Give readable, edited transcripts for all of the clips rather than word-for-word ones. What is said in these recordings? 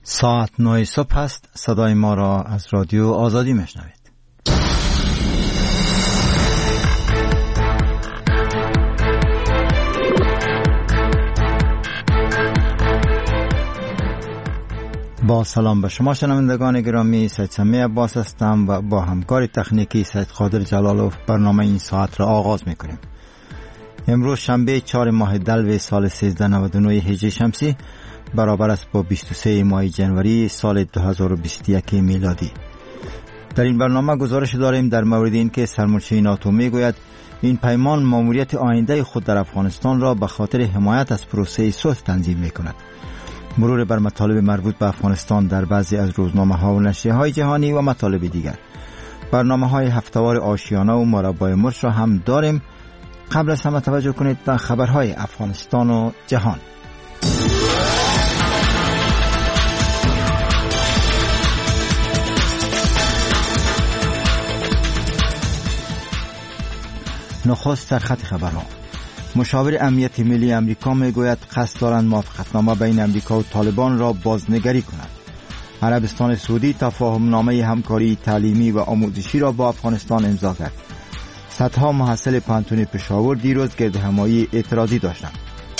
ساعت 9 صبح است. صدای ما را از رادیو آزادی میشنوید. با سلام به شما شنوندگان گرامی، سید سمی عباس هستم و با همکار تکنیکی سید قادر جلالوف برنامه این ساعت را آغاز میکنیم. امروز شنبه 4 ماه دلو سال 1399 هجری شمسی برابر است با 23 ماه جنوری سال 2021 میلادی. در این برنامه گزارش داریم در مورد اینکه سرمنشی ناتو میگوید این پیمان ماموریت آینده خود در افغانستان را به خاطر حمایت از پروسه صلح تنظیم میکند. مرور بر مطالب مربوط به افغانستان در بعضی از روزنامه‌ها و نشریه‌های جهانی و مطالب دیگر. برنامه‌های هفته‌وار آشیانه و مربع مرش را هم داریم. قبل از همه توجه کنید به خبرهای افغانستان و جهان. نخست سرخط خبرها. مشاور امنیت ملی امریکا میگوید قصد دارند موافقتنامه بین امریکا و طالبان را بازنگری کنند. عربستان سعودی تفاهم نامه همکاری تعلیمی و آموزشی را با افغانستان امضا کرد. صدها محصل پانتون پشاور دیروز گردهمایی اعتراضی داشتند.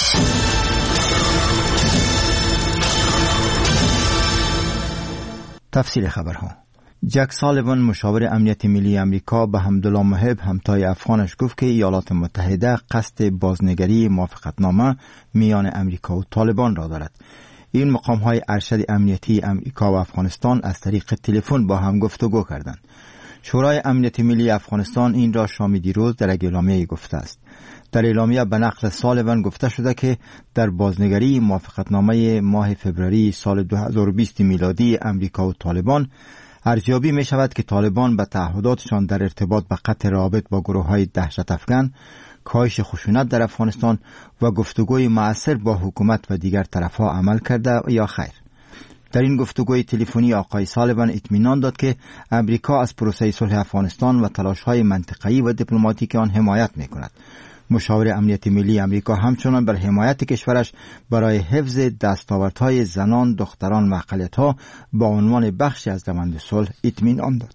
تفصیل خبرها. جک سالیوان مشاور امنیت ملی امریکا به حمدالله محب همتای افغانش گفت که ایالات متحده قصد بازنگری موافقتنامه میان امریکا و طالبان را دارد. این مقام‌های ارشد امنیتی امریکا و افغانستان از طریق تلفن با هم گفتگو کردند. شورای امنیت ملی افغانستان این را شام دیروز در اعلامیه گفته است. در اعلامیه به نقل سالیوان گفته شده که در بازنگری موافقتنامه ماه فوریه سال 2020 میلادی امریکا و طالبان ارزیابی می شود که طالبان به تعهداتشان در ارتباط به قطع روابط با گروه‌های دهشت افکن، کاهش خشونت در افغانستان و گفتگوی مؤثر با حکومت و دیگر طرف‌ها عمل کرده یا خیر. در این گفتگوی تلفنی آقای سالیوان اطمینان داد که امریکا از پروسه صلح افغانستان و تلاش‌های منطقه‌ای و دیپلماتیک آن حمایت می‌کند. مشاور امنیت ملی امریکا همچنان بر حمایت کشورش برای حفظ دستاوردهای زنان، دختران و اقلیت‌ها با عنوان بخشی از روند صلح اطمینان داد.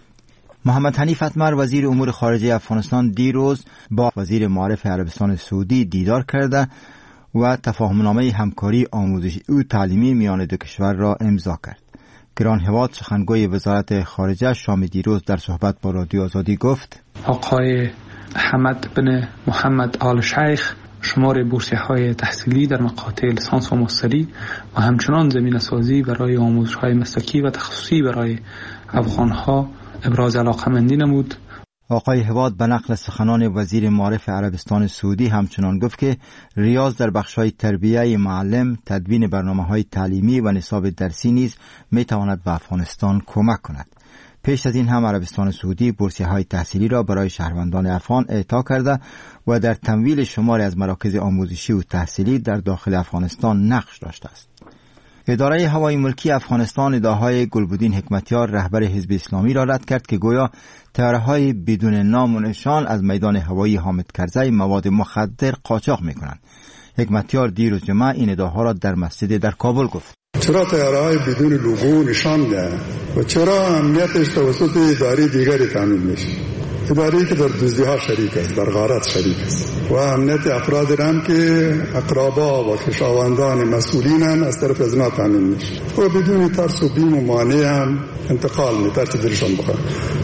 محمد حنیف اتمر وزیر امور خارجه افغانستان دیروز با وزیر معارف عربستان سعودی دیدار کرده و تفاهمنامه همکاری آموزشی و تعلیمی میان دو کشور را امضا کرد. گران هواد سخنگوی وزارت خارجه شام دیروز در صحبت با رادیو آزادی گفت: آقای حمد بن محمد آل شیخ شمار بورسیه‌های تحصیلی در مقاطع لیسانس و ماستری و همچنان زمینه سازی برای آموزش‌های مسلکی و تخصصی برای افغان‌ها ابراز علاقه‌مندی نمود. آقای هواد به نقل سخنان وزیر معارف عربستان سعودی همچنان گفت که ریاض در بخش‌های تربیه معلم، تدوین برنامه‌های تعلیمی و نصاب درسی نیز می‌تواند به افغانستان کمک کند. پیش از این هم عربستان سعودی بورسیه‌های تحصیلی را برای شهروندان افغان اعطا کرده و در تمویل شماری از مراکز آموزشی و تحصیلی در داخل افغانستان نقش داشته است. اداره هوایی ملکی افغانستان ادعاهای گلبدین حکمتیار رهبر حزب اسلامی را رد کرد که گویا طیاره‌های بدون نام و نشان از میدان هوایی حامد کرزی مواد مخدر قاچاق می‌کنند. حکمتیار دیروز جمعه این ادعاها را در مسجد در کابل گفت. چرا طیاره‌های بدون لوگو نشان ده و چرا امنیتش توسط اداره دیگری تامین میشه؟ اداره‌ای که در دزدی‌ها شریک است، در غارت شریک است و امنیت افراد هم که اقربا و خویشاوندان مسئولینن از طرف از ما تامین میشه و بدون ترس و بیم و مانع هم انتقال می‌تر چه درشان بخواد.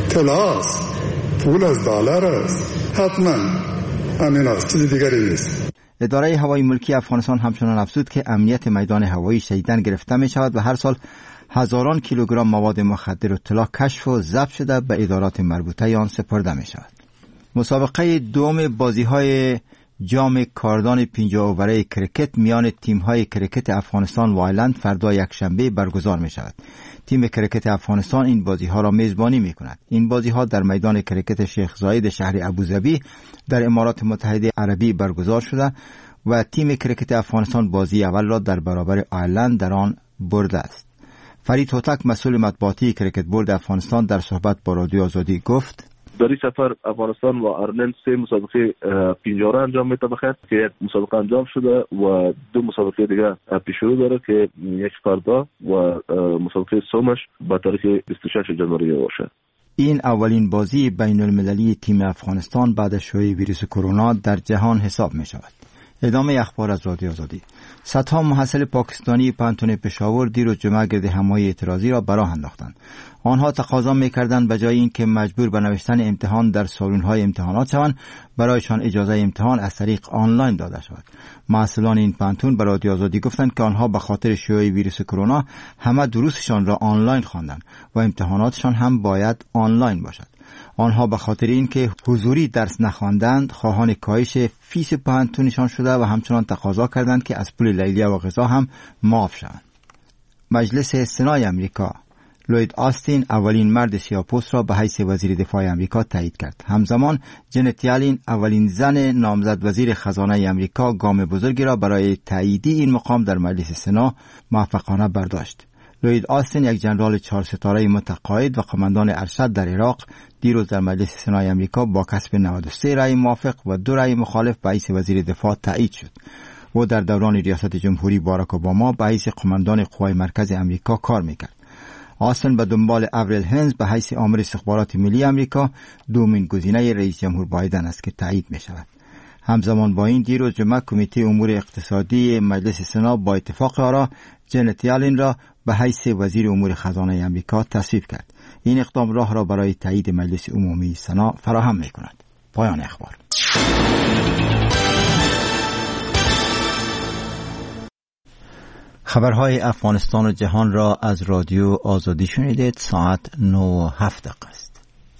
طلاست، پول از دلار است، حتما همین است، چیز دیگری نیست. اداره هوایی ملکی افغانستان همچنان افزود که امنیت میدان هوایی شدیداً گرفته می شود و هر سال هزاران کیلوگرم مواد مخدر و طلا کشف و ضبط شده به ادارات مربوطه آن سپرده می شود. مسابقه دوم بازی‌های جام کاردان 50 اووره کرکت میان تیم‌های کرکت افغانستان و آیلند فردا یکشنبه برگزار می شود. تیم کرکت افغانستان این بازی‌ها را میزبانی می‌کند. این بازی‌ها در میدان کرکت شیخ زاید شهر ابوظبی در امارات متحده عربی برگزار شده و تیم کرکت افغانستان بازی اول را در برابر آیرلند در آن برده است. فرید هوتک مسئول مطبوعاتی کرکت بورد افغانستان در صحبت با رادیو آزادی گفت: در این سفر افغانستان و آیرلند 3 مسابقه پینجاره انجام میده بخیر که مسابقه انجام شده و 2 مسابقه دیگه پیش رو داره که یک فردا و مسابقه سومش با تاریخ 26 جنوری باشه. این اولین بازی بین المللی تیم افغانستان بعد از شیوع ویروس کرونا در جهان حساب می شود. ادامه اخبار از رادیو آزادی. صدها محصل پاکستانی پانتون پشاور دیروز جمعه گرد حمایت اعتراضی را براه انداختند. آنها تقاضا می‌کردند به جای اینکه مجبور به نوشتن امتحان در سالن‌های امتحانات شوند، برایشان اجازه امتحان از طریق آنلاین داده شود. محصلان این پانتون به رادیو آزادی گفتند که آنها به خاطر شیوع ویروس کرونا همه دروسشان را آنلاین خواندند و امتحاناتشان هم باید آنلاین باشد. آنها به خاطر اینکه حضوری درس نخواندند خواهان کاهش فیس پانتونشان شده و همچنان تقاضا کردند که از پول لیلیه و غذا هم معاف شوند. مجلس سنای امریکا لوید آستین اولین مرد سیاه‌پوست را به حیث وزیر دفاع امریکا تایید کرد. همزمان جنت یالین اولین زن نامزد وزیر خزانه امریکا گام بزرگی را برای تاییدی این مقام در مجلس سنا موفقانه برداشت. لوید آستین یک جنرال 4 ستاره متقاعد و قماندان ارشد در عراق دیروز در مجلس سنای امریکا با کسب 93 رأی موافق و 2 رأی مخالف به حیث وزیر دفاع تایید شد. او در دوران ریاست جمهوری باراک اوباما به حیث قماندان قوای مرکز امریکا کار میکرد. آستین به دنبال اوریل هنز به حیث آمر استخبارات ملی امریکا دومین گزینه رئیس جمهور بایدن است که تایید می شود. همزمان با این دیروز جمعه کمیته امور اقتصادی مجلس سنا با اتفاق آرا جنت یالین را به حیث وزیر امور خزانه امریکا تصویب کرد. این اقدام راه را برای تایید مجلس عمومی سنا فراهم می کند. پایان اخبار. خبرهای افغانستان و جهان را از رادیو آزادی شنیدید. ساعت 9:07 است.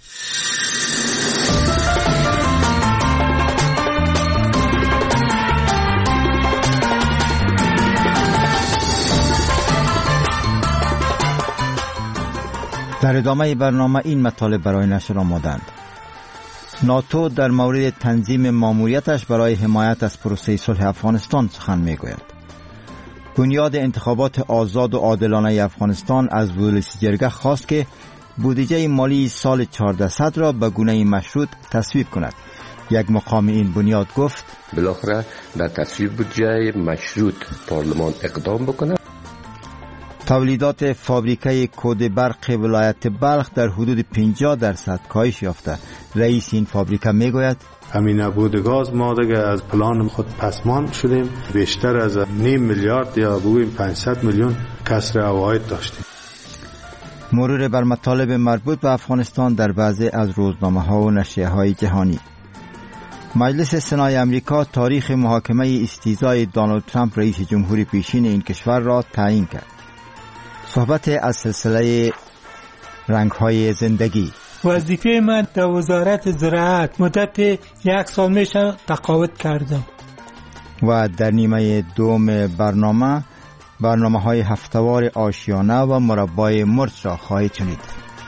در ادامه برنامه این مطالب برای نشر آمدند. ناتو در مورد تنظیم ماموریتش برای حمایت از پروسه صلح افغانستان سخن می‌گوید. بنیاد انتخابات آزاد و عادلانه افغانستان از ولسی جرگه خواست که بودجه مالی سال 1400 را به گونه مشروط تصویب کند. یک مقام این بنیاد گفت بالاخره در تصویب بودجه مشروط پارلمان اقدام بکنه. تولیدات فابریکه کود برق ولایت بلخ در حدود 50% کاهش یافته. رئیس این فابریکه میگوید همین نبود گاز ما دیگه از پلان خود پسمان شدیم. بیشتر از 9 میلیارد یا بگوییم 500 میلیون کسر عواید داشتیم. مرور بر مطالب مربوط به افغانستان در بعضی از روزنامه‌ها و نشریه‌های جهانی. مجلس سنای امریکا تاریخ محاکمه استیزای دونالد ترامپ رئیس جمهوری پیشین این کشور را تعیین کرد. صحبت از سلسله رنگ‌های زندگی. وظیفه من در وزارت زراعت مدت 1 سال میشه تقاعد کردم. و در نیمه دوم برنامه‌های هفته‌وار آشیانه و مربای مرچ را خواهید شنید.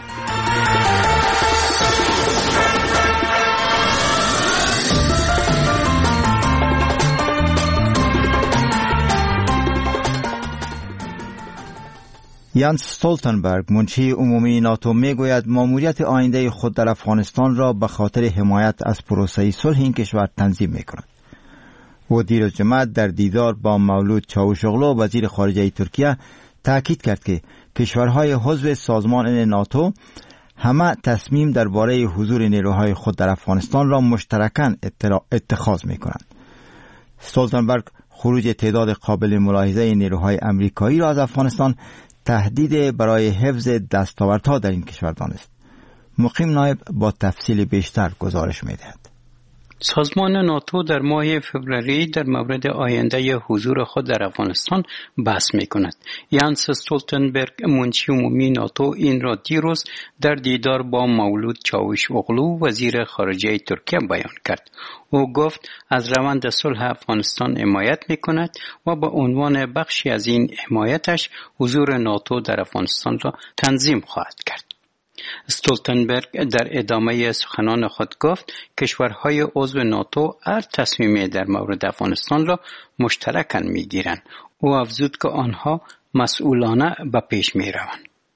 یانس استولتنبرگ منشی عمومی ناتو میگوید ماموریت آینده خود در افغانستان را به خاطر حمایت از پروسه صلح این کشور تنظیم میکند. او دیروز جمعه در دیدار با مولود چاوشوغلو وزیر خارجه ترکیه تاکید کرد که کشورهای عضو سازمان ناتو همه تصمیم درباره حضور نیروهای خود در افغانستان را مشترکاً اتخاذ میکنند. استولتنبرگ خروج تعداد قابل ملاحظه نیروهای امریکایی را از افغانستان تهدید برای حفظ دستاوردها در این کشور دانست. مقیم نایب با تفصیل بیشتر گزارش می‌دهد. سازمان ناتو در ماه فوریه در مورد آینده حضور خود در افغانستان بحث می‌کند. یانس استولتنبرگ منشی عمومی ناتو این را دیروز در دیدار با مولود چاوشوغلو وزیر خارجه ترکیه بیان کرد. او گفت از روند صلح افغانستان حمایت می‌کند و به عنوان بخشی از این حمایتش حضور ناتو در افغانستان را تنظیم خواهد کرد. استولتنبرگ در ادامه سخنان خود گفت کشورهای عضو ناتو هر تصمیمی در مورد افغانستان را مشترکاً می‌گیرند. او افزود که آنها مسئولانه به پیش می‌روند.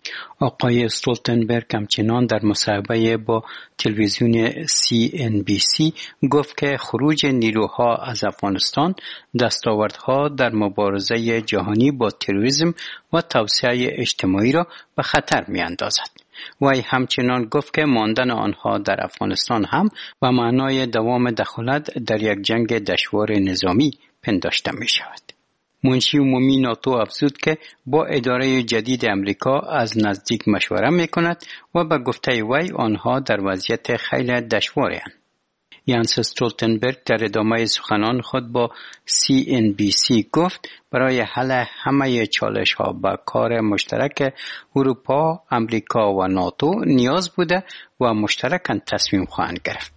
آقای استولتنبرگ همچنان در مصاحبه با تلویزیون CNBC گفت که خروج نیروها از افغانستان دستاوردها در مبارزه جهانی با تروریسم و توسعه اجتماعی را به خطر می‌اندازد. وی همچنان گفت که ماندن آنها در افغانستان هم به معنای دوام دخالت در یک جنگ دشوار نظامی پنداشته می شود. منشی عمومی ناتو افزود که با اداره جدید امریکا از نزدیک مشوره می کند و به گفته وی آنها در وضعیت خیلی دشواری هستند. یانس استولتنبرگ در ادامه سخنان خود با CNBC گفت برای حل همه چالش ها به کار مشترک اروپا، امریکا و ناتو نیاز بوده و مشترکاً تصمیم خواهند گرفت.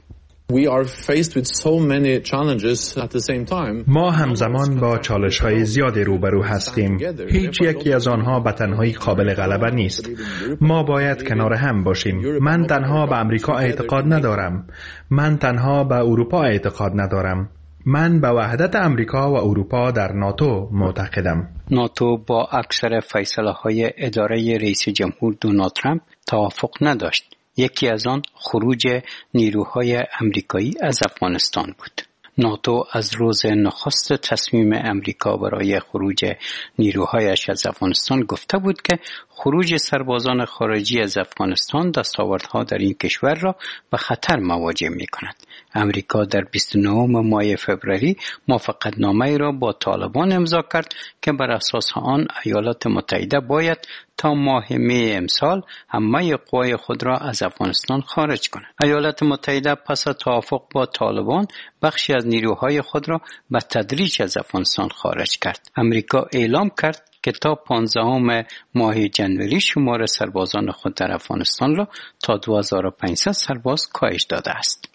ما همزمان با چالش‌های زیادی روبرو هستیم. هیچ یکی از آنها به تنهایی قابل غلبه نیست. ما باید کنار هم باشیم. من تنها به امریکا اعتقاد ندارم. من تنها به اروپا اعتقاد ندارم. من به وحدت امریکا و اروپا در ناتو معتقدم. ناتو با اکثر فیصله‌های اداره رئیس جمهور دونالد ترامپ توافق نداشت. یکی از آن خروج نیروهای امریکایی از افغانستان بود. ناتو از روز نخست تصمیم امریکا برای خروج نیروهایش از افغانستان گفته بود که خروج سربازان خارجی از افغانستان دستاوردها در این کشور را به خطر مواجه می کند. امریکا در 29 ماه فوریه موافقتنامه را با طالبان امضا کرد که بر اساس آن ایالات متحده باید تا ماه می امسال همه قوای خود را از افغانستان خارج کند. ایالات متحده پس از توافق با طالبان بخشی از نیروهای خود را به تدریج از افغانستان خارج کرد. امریکا اعلام کرد که تا 15 ماه جنوری شمار سربازان خود در افغانستان را تا 2500 سرباز کاهش داده است.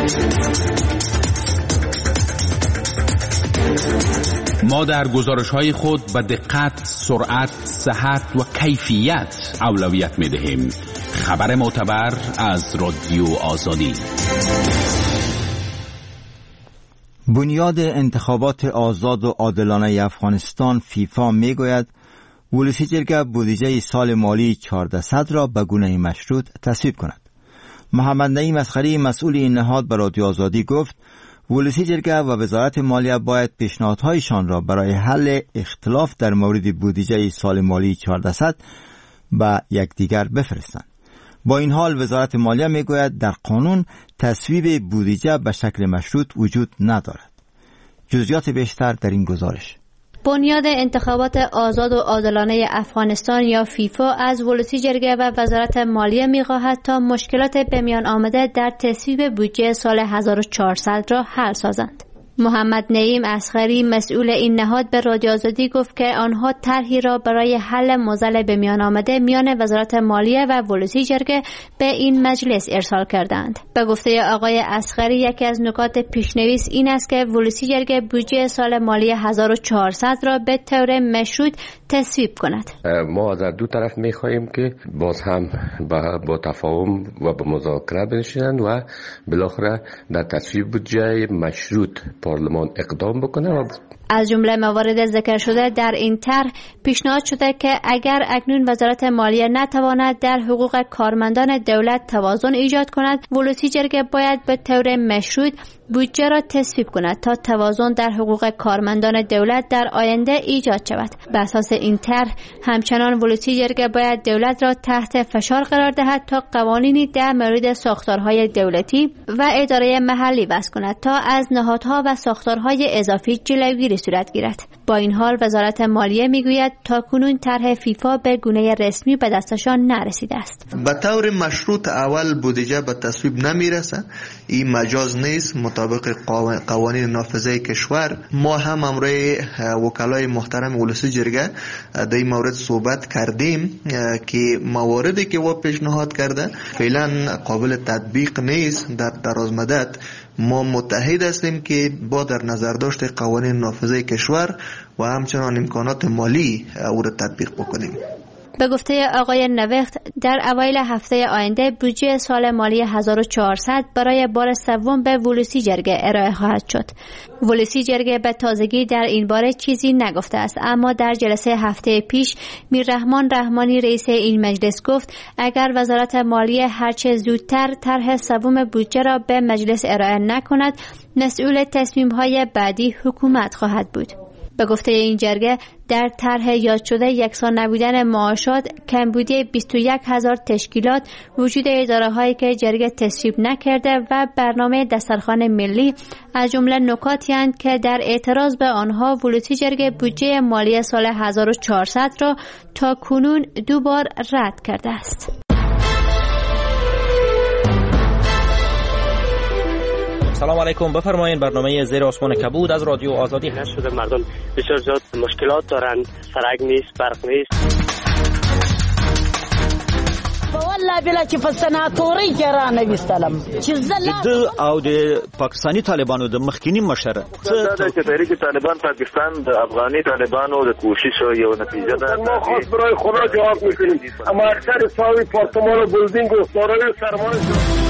ما در گزارش‌های خود به دقت، سرعت، صحت و کیفیت اولویت می‌دهیم. خبر معتبر از رادیو آزادی. بنیاد انتخابات آزاد و عادلانه افغانستان فیفا میگوید ولسی جرگه بودجه سال مالی 1400 را به گونه مشروط تصویب کند. محمد نعیم اصغری مسئول این نهاد به رادیو آزادی گفت ولسی جرگه و وزارت مالیه باید پیشنهادهایشان را برای حل اختلاف در مورد بودجه سال مالی 1400 به یکدیگر بفرستند. با این حال وزارت مالیه میگوید در قانون تصویب بودجه به شکل مشروط وجود ندارد. جزئیات بیشتر در این گزارش. بنیاد انتخابات آزاد و عادلانه افغانستان یا فیفا از ولسی جرگه و وزارت مالیه می‌خواهد تا مشکلات به میان آمده در تصویب بودجه سال 1400 را حل سازند. محمد نعیم اصغری مسئول این نهاد به رادیو آزادی گفت که آنها طرحی را برای حل معضل به میان آمده میان وزارت مالیه و ولسی جرگه به این مجلس ارسال کردند. به گفته آقای اصغری یکی از نکات پیشنویس این است که ولسی جرگه بودجه سال مالی 1400 را به طور مشروط تصویب کند. ما از دو طرف می‌خواهیم که باز هم با تفاهم و با مذاکره بنشینند و بالاخره در تصویب بودجه مشروط پارلمان اقدام بکنه. از جمله موارد ذکر شده در این طرح پیشنهاد شده که اگر اکنون وزارت مالیه نتواند در حقوق کارمندان دولت توازن ایجاد کند، ولسی جرگه باید به طور مشروط بودجه را تصویب کند تا توازن در حقوق کارمندان دولت در آینده ایجاد شود. بر اساس این طرح همچنان ولسی جرگه باید دولت را تحت فشار قرار دهد تا قوانینی در مورد ساختارهای دولتی و اداره محلی وضع کند تا از نهادها و ساختارهای اضافی جلوگیری صورت گیرد. با این حال وزارت مالیه میگوید تاکنون طرح فیفا به گونه رسمی به دستشان نرسیده است. به طور مشروط اول بودجه به تصویب نمیرسه. این مجاز نیست. مطابق قوانین نافذه کشور ما هم امروی وکلای محترم ولسی جرگه در این مورد صحبت کردیم که مواردی که او پیشنهاد کرده فعلا قابل تطبیق نیست. در دراز مدت ما متحد هستیم که با در نظر داشت قوانین نافذه کشور و همچنان امکانات مالی او را تطبیق بکنیم. به گفته آقای نوخت در اوایل هفته آینده بودجه سال مالی 1400 برای بار سوم به ولوسی جرگه ارائه خواهد شد. ولوسی جرگه به تازگی در این باره چیزی نگفته است، اما در جلسه هفته پیش میررحمان رحمانی رئیس این مجلس گفت اگر وزارت مالیه هرچه زودتر طرح سوم بودجه را به مجلس ارائه نکند مسئول تصمیم‌های بعدی حکومت خواهد بود. به گفته این جرگه در طرح یاد شده یکسان نبودن معاشات، کمبودی 21,000 تشکیلات، وجود اداره‌هایی که جرگه تصویب نکرده و برنامه دسترخوان ملی از جمله نکاتی اند که در اعتراض به آنها ولوسی جرگه بودجه مالی سال 1400 را تا کنون 2 بار رد کرده است. سلام علیکم، بفرمایید. برنامه زیر آسمان کبود از رادیو آزادی هست. مردم بسیار زیاد مشکلات دارند، سرک نیست، برق نیست. والله بلا چې په سناتوري کې را نوستلم چې د او د پاکستانی طالبانو د مخکینی مشر څه چې تحریک طالبان پاکستان د افغاني طالبانو د کوشش یو نتیجه ده. ما خاص برای خدا جواب میکنیم، اما اکثر ساوی پارتمان و بلدینگ و دارای سرمایه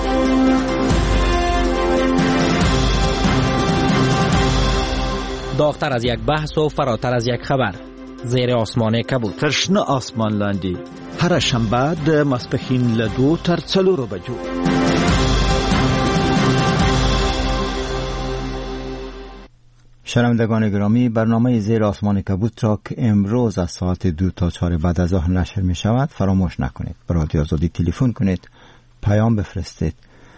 داغتر از یک بحث و فراتر از یک خبر. زیر آسمان کبود. ترشنه آسمان لاندی. هر شنبه د ماسپښین له 2 تر 4 بجو. شنوندگان گرامی، برنامه زیر آسمان کبود را که امروز از ساعت 2 تا 4 بعد از ظهر نشر می شود فراموش نکنید. به رادیو آزادی تلفن کنید، پیام بفرستید،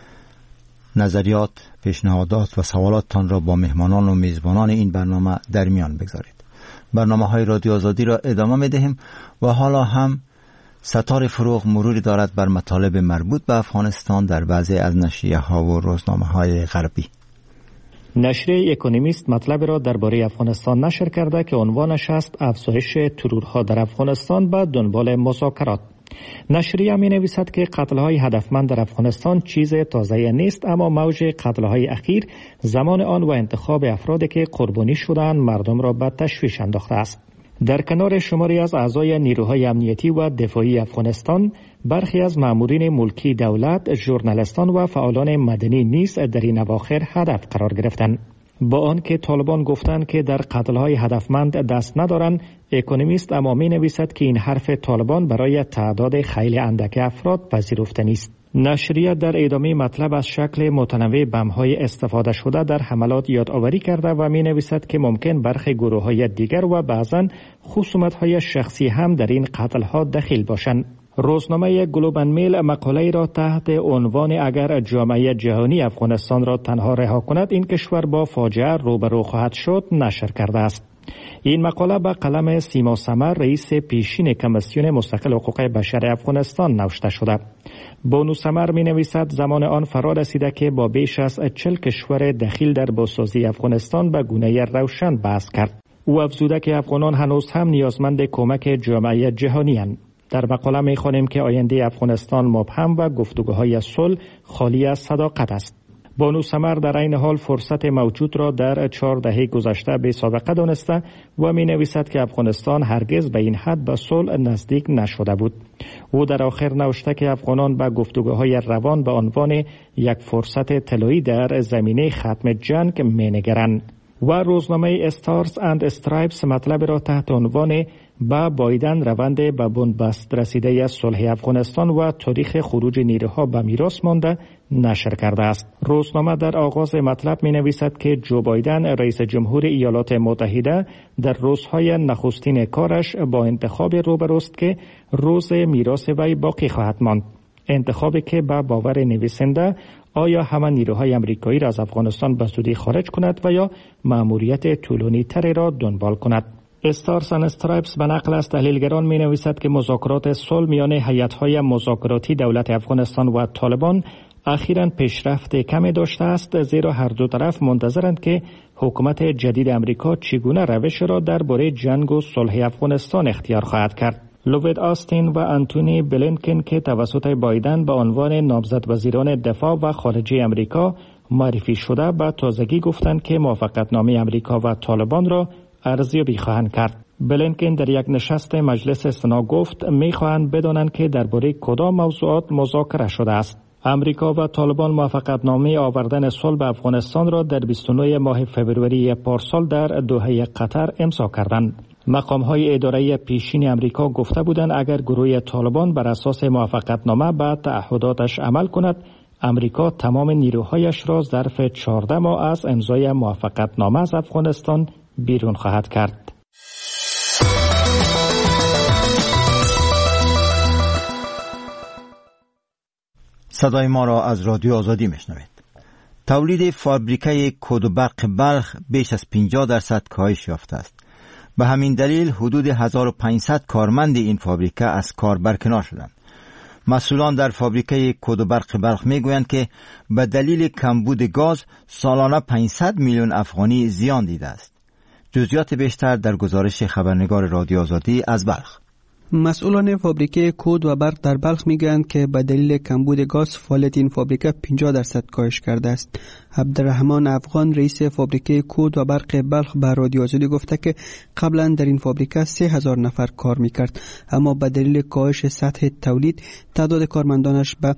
نظریات، پیشنهادات و سوالاتتان را با مهمانان و میزبانان این برنامه در میان بگذارید. برنامه‌های رادیو آزادی را ادامه می‌دهیم و حالا هم ستاره فروغ مروری دارد بر مطالب مربوط به افغانستان در بعضی از نشریه‌ها و روزنامه‌های غربی. نشریه اکونومیست مطلب را درباره افغانستان نشر کرده که عنوانش است افزایش ترورها در افغانستان به دنبال مذاکرات. نشریه می نویسد که قتل‌های هدفمند در افغانستان چیز تازه نیست، اما موج قتل‌های اخیر زمان آن و انتخاب افرادی که قربانی شدند مردم را به تشویش انداخته است. در کنار شماری از اعضای نیروهای امنیتی و دفاعی افغانستان، برخی از مامورین ملکی دولت، ژورنالیستان و فعالان مدنی نیز در این اواخر هدف قرار گرفتند. با آنکه طالبان گفتند که در قتل‌های هدفمند دست ندارند، اکونومیست اما می نویسد که این حرف طالبان برای تعداد خیلی اندک افراد پذیرفته نیست. نشریه در ادامه مطلب از شکل متنوع بم‌های استفاده شده در حملات یادآوری کرده و می نویسد که ممکن برخی گروه‌های دیگر و بعضاً خصومت‌های شخصی هم در این قتل‌ها دخیل باشند. روزنامه گلوب اند میل مقاله را تحت عنوان اگر جامعه جهانی افغانستان را تنها رها کند این کشور با فاجعه روبرو خواهد شد نشر کرده است. این مقاله به قلم سیما سمر رئیس پیشین کمیسیون مستقل حقوق بشر افغانستان نوشته شده. بانو سمر می نویسد زمان آن فرا رسیده که با بیش از 40 کشور دخیل در بازسازی افغانستان به گونه روشن بحث کرد. او افزوده که افغانان هنوز هم نیازمند کمک جامعه جهانی اند. در مقاله می خوانیم که آینده افغانستان مبهم و گفتگوهای صلح خالی از صداقت است. بانو سمر در این حال فرصت موجود را در 4 دهه گذشته به سابقه دانسته و می نویسد که افغانستان هرگز به این حد به صلح نزدیک نشده بود. او در آخر نوشته که افغانان به گفتگوهای روان به عنوان یک فرصت طلایی در زمینه ختم جنگ می نگرند. و روزنامه استارز اند استرایپس مطلب را تحت عنوان با بایدن روند به بنبست رسیده صلح افغانستان و تاریخ خروج نیروها به میراث مانده نشر کرده است. روزنامه در آغاز مطلب می نویسد که جو بایدن رئیس جمهور ایالات متحده در روزهای نخستین کارش با انتخاب روبروست که روز میراث وی باقی خواهد ماند. انتخابی که به باور نویسنده آیا همه نیروهای امریکایی را از افغانستان به زودی خارج کند و یا مأموریت طولانی تری را دنبال کند. استارز اند استرایپس به نقل از تحلیلگران می نویسد که مذاکرات صلح میان هیئت‌های مذاکراتی دولت افغانستان و طالبان اخیراً پیشرفت کمی داشته است، زیرا هر دو طرف منتظرند که حکومت جدید امریکا چگونه روش را درباره جنگ و صلح افغانستان اختیار خواهد کرد. لوید آستین و آنتونی بلینکن که توسط بایدن به عنوان نامزد وزیران دفاع و خارجه امریکا معرفی شده به تازگی گفتند که موافقتنامه امریکا و طالبان را ارزیابی خواهند کرد. بلینکن در یک نشست مجلس سنا گفت می‌خواهند بدانند که درباره کدام موضوعات مذاکره شده است. امریکا و طالبان موافقتنامه آوردن صلح به افغانستان را در 29 ماه فوریه پارسال در دوحه قطر امضا کردند. مقام‌های اداره پیشین امریکا گفته بودند اگر گروه طالبان بر اساس موافقتنامه به تعهداتش عمل کند، امریکا تمام نیروهایش را ظرف 14 ماه از امضای موافقتنامه از افغانستان بیرون خواهد کرد. صدای ما را از رادیو آزادی میشنوید. تولید فابریکه کود و برق بلخ بیش از 50% کاهش یافته است. به همین دلیل حدود 1500 کارمند این فابریکه از کار برکنار شدند. مسئولان در فابریکه کود و برق بلخ میگویند که به دلیل کمبود گاز سالانه 500 میلیون افغانی زیان دیده است. جزئیات بیشتر در گزارش خبرنگار رادیو آزادی از بلخ. مسئولان فابریکه کود و برق در بلخ میگویند که به دلیل کمبود گاز فعالیت این فابریکه 50% کاهش کرده است. عبدالرحمن افغان رئیس فابریکه کود و برق بلخ به رادیو آزادی گفته که قبلا در این فابریکه 3000 نفر کار میکرد، اما به دلیل کاهش سطح تولید تعداد کارمندانش به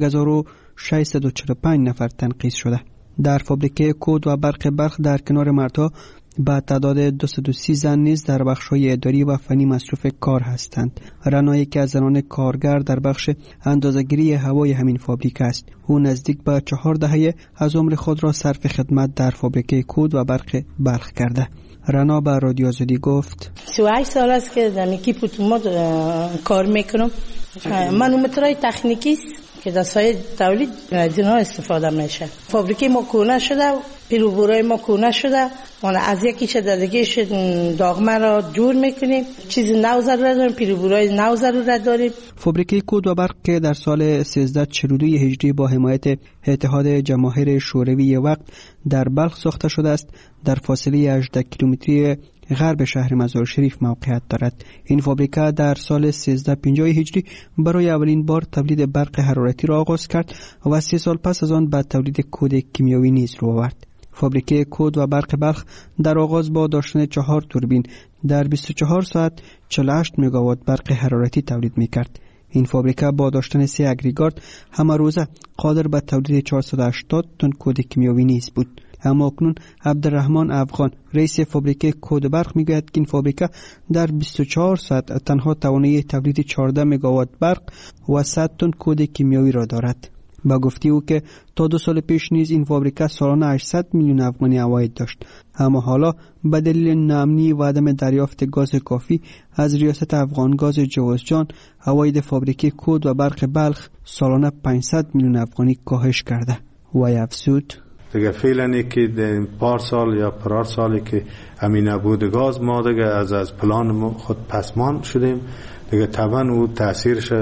1645 نفر تنقیص شده. در فابریکه کود و برق بلخ در کنار مردها با تعداد 230 زن نیز در بخش‌های اداری و فنی مصروف کار هستند. رنایی که از زنان کارگر در بخش اندازه‌گیری هوای همین فابریکه است. او نزدیک به 4 دهه از عمر خود را صرف خدمت در فابریکه کود و برق بلخ کرده. رنا به رادیو آزادی گفت 38 سال است که در اکیپ اتومات کار میکنم. مانومترهای تکنیکی که در سایه تولید از اینها استفاده میشه. فابریکه ما کونه شده، پیروبورای ما کونه شده، ما از یکیش در دیگهش داغمه را جور میکنیم، چیز نو ضرورت داریم، پیروبورای نو ضرورت داریم. فابریکه کود و برق که در سال 1342 هجری با حمایت اتحاد جماهیر شوروی وقت در بلخ ساخته شده است، در فاصله 18 کیلومتری غرب شهر مزار شریف موقعیت دارد. این فابریکه در سال 1350 هجری برای اولین بار تولید برق حرارتی را آغاز کرد و 3 سال پس از آن به تولید کود کیمیایی نیز رو آورد. فابریکه کود و برق بلخ در آغاز با داشتن 4 توربین در 24 ساعت 48 مگاوات برق حرارتی تولید می‌کرد. این فابریکه با داشتن 3 اگریگات همه روزه قادر به تولید 480 تن کود کیمیایی نیز بود. اما اکنون عبدالرحمن افغان رئیس فابریکه کود برق میگوید که این فابریکه در 24 ساعت تنها توانایی تولید 14 مگاوات برق و 100 تن کود کیمیایی را دارد. با گفته او که تا 2 سال پیش نیز این فابریکه سالانه 800 میلیون افغانی عواید داشت، اما حالا به دلیل ناامنی و عدم دریافت گاز کافی از ریاست افغانگاز جوزجان عواید فابریکه کود و برق بلخ سالانه 500 میلیون افغانی کاهش کرده. و افزود دیگه فعلا که در پار سال یا پرار سالی که همین نبود گاز ما دیگه از پلان خود پسمان شدیم، دیگه طبعا او تاثیرش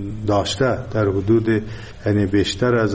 داشته در حدود یعنی بیشتر از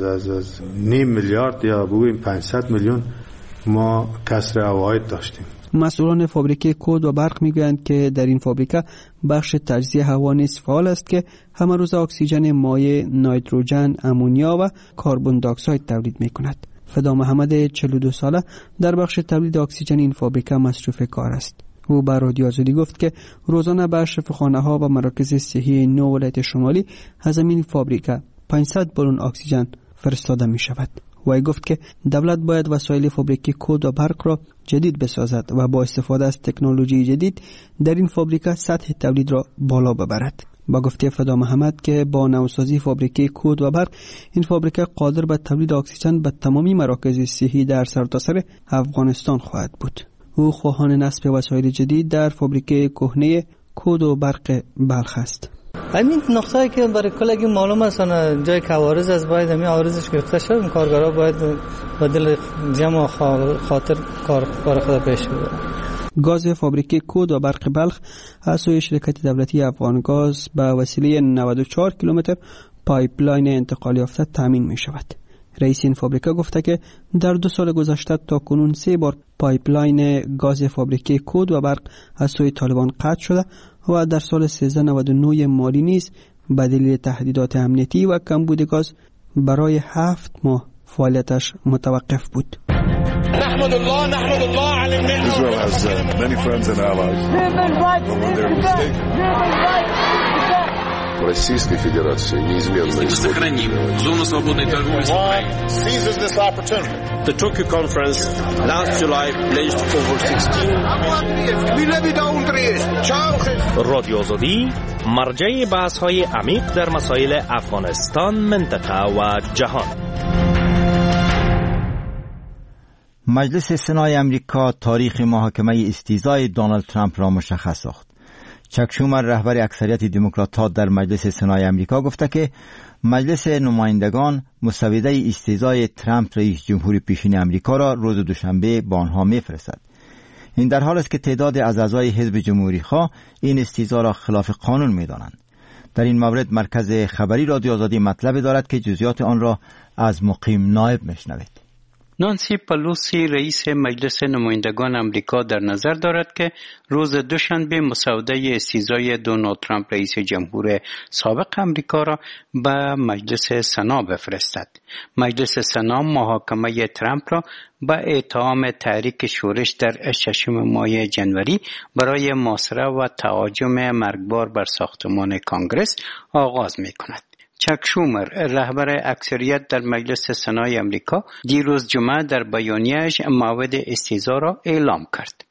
9 میلیارد یا بگوییم 500 میلیون ما کسر عواید داشتیم. مسئولان فابریکه کود و برق میگویند که در این فابریکه بخش تجزیه هوا نیز فعال است که همه روز اکسیژن مایع، نیتروژن، امونیا و کربن دی اکساید تولید میکند. فدا محمد 42 ساله در بخش تولید اکسیژن این فابریکه مصروف کار است. او به رادیو آزادی گفت که روزانه به شفاخانه‌ها و مراکز صحی 9 ولایت شمالی از این فابریکه 500 بالون اکسیژن فرستاده می شود. و گفت که دولت باید وسایل فابریکه کود و برق را جدید بسازد و با استفاده از تکنولوژی جدید در این فابریکه سطح تولید را بالا ببرد. با گفته فدا محمد که با نوسازی فابریکه کود و برق این فابریکه قادر به تولید اکسیژن به تمامی مراکز صحی در سرتاسر افغانستان خواهد بود. او خواهان نصب وسایل جدید در فابریکه کهنه کود و برق بلخ است. همین نقطه‌ای که برای کلگی معلوم است جای کوارز از باید همین عوارضش گرفته شد، کارگرها باید با دل جمع خاطر کار خود پیش ببرند. گاز فابریکه کود و برق بلخ از سوی شرکت دولتی افغانگاز به وسیله 94 کیلومتر پایپلاین انتقال یافته تامین می شود. رئیس این فابریکه گفته که در 2 سال گذشته تا کنون 3 بار پایپلاین گاز فابریکه کود و برق از سوی طالبان قطع شده و در سال 1399 مالی نیز به دلیل تهدیدات امنیتی و کمبود گاز برای 7 ماه فعالیتش متوقف بود. Israel has many friends and allies. Российской Федерации неизменно сохраним зону свободной торговли с Украиной. The Tokyo conference last July pledged over 16 رادیو آزادی مرجع بحث‌های عمیق در مسائل افغانستان، منطقه و جهان. مجلس سنای امریکا تاریخ محاکمه استیزای دونالد ترامپ را مشخص ساخت. چک شومر رهبر اکثریت دموکرات‌ها در مجلس سنای امریکا گفته که مجلس نمایندگان مسوده استیزای ترامپ رئیس جمهور پیشین امریکا را روز دوشنبه به آنها می‌فرستد. این در حالی است که تعداد از اعضای حزب جمهوری‌خواه این استیزا را خلاف قانون می‌دانند. در این مورد مرکز خبری رادیو آزادی مطلب دارد که جزئیات آن را از مقیم نایب میشنوید. نانسی پلوسی رئیس مجلس نمایندگان امریکا در نظر دارد که روز دوشنبه مسوده استیزای دونالد ترامپ رئیس جمهور سابق امریکا را به مجلس سنا بفرستد. مجلس سنا محاکمه ترامپ را به اتهام تحریک شورش در 6 ماه جنوری برای محاصره و تهاجم مرگبار بر ساختمان کانگرس آغاز می‌کند. چک شومر رهبر اکثریت در مجلس سنای امریکا دیروز جمعه در بیانیه‌اش موعد استیزا را اعلام کرد.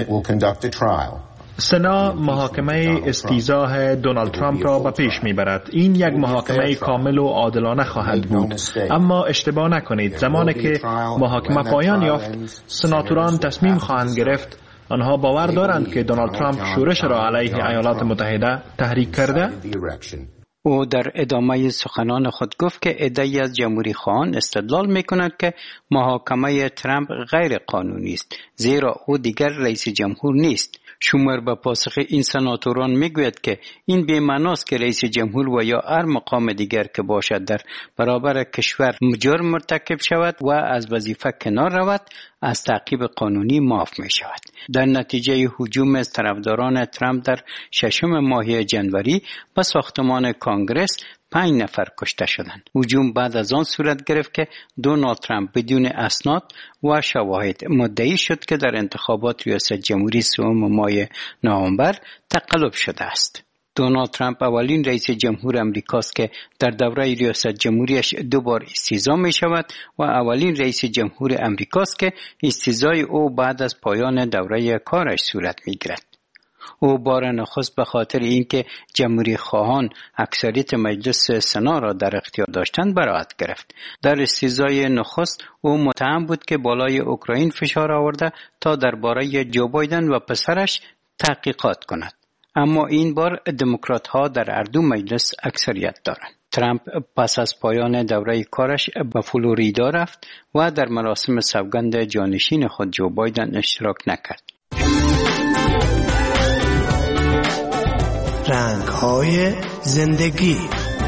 سنا محاکمه استیزا دونالد ترامپ را به پیش میبرد. این یک محاکمه کامل و عادلانه خواهد بود. اما اشتباه نکنید، زمانی که محاکمه پایان یافت سناتوران تصمیم خواهند گرفت. آنها باور دارند که دونالد ترامپ شورش را علیه ایالات متحده تحریک کرده. او در ادامه سخنان خود گفت که عده‌ای از جمهوری خواهان استدلال می‌کنند که محاکمه ترامپ غیر قانونی است، زیرا او دیگر رئیس جمهور نیست. شومر به پاسخ این سناتوران میگوید که این بی‌معناست که رئیس جمهور و یا هر مقام دیگر که باشد در برابر کشور جرم مرتکب شود و از وظیفه کنار رود از تعقیب قانونی معاف می شود. در نتیجه هجوم از طرفداران ترامپ در 6 ماه جنوری به ساختمان کانگرس 5 نفر کشته شدند. هجوم بعد از آن صورت گرفت که دونالد ترامپ بدون اسناد و شواهد مدعی شد که در انتخابات ریاست جمهوری 3 ماه نوامبر تقلب شده است. دونالد ترامپ اولین رئیس جمهور امریکاست که در دوره ریاست جمهوریش 2 بار استیزا می شود و اولین رئیس جمهور امریکاست که استیزای او بعد از پایان دوره کارش صورت می گیرد. او بار نخست به خاطر اینکه جمهوری خواهان اکثریت مجلس سنا را در اختیار داشتند براءت گرفت. در استیزای نخست او متهم بود که بالای اوکراین فشار آورده تا درباره جو بایدن و پسرش تحقیقات کند. اما این بار دموکرات ها در هر دو مجلس اکثریت دارند. ترامپ پس از پایان دوره کارش به فلوریدا رفت و در مراسم سوگند جانشین خود جو بایدن اشتراک نکرد. رنگ‌های زندگی.